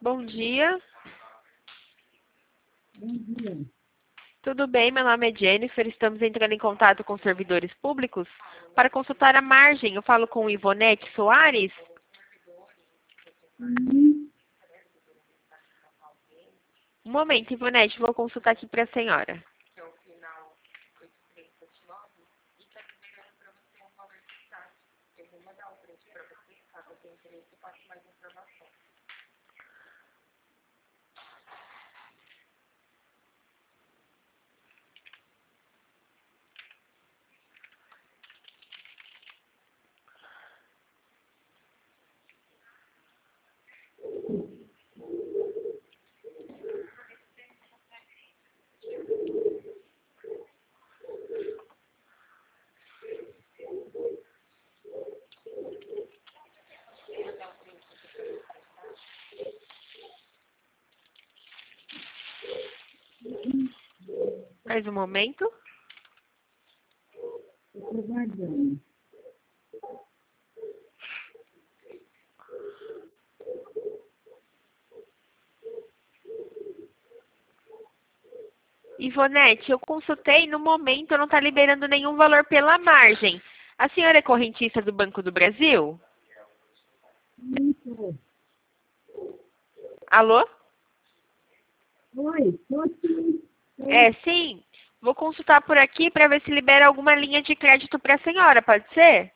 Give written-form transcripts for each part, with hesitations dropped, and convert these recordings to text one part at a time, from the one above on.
Bom dia. Bom dia. Tudo bem? Meu nome é Jennifer. Estamos entrando em contato com servidores públicos para consultar a margem. Eu falo com Ivonete Soares. Sim. Um momento, Ivonete, vou consultar aqui para a senhora. Mais um momento. Estou aguardando. Ivonete, eu consultei, no momento não está liberando nenhum valor pela margem. A senhora é correntista do Banco do Brasil? Muito. Alô? Oi, estou sim. É, sim. Vou consultar por aqui para ver se libera alguma linha de crédito para a senhora, pode ser?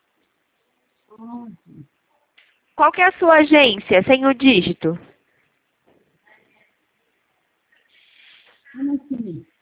Ótimo. Qual que é a sua agência, sem o dígito? Como assim?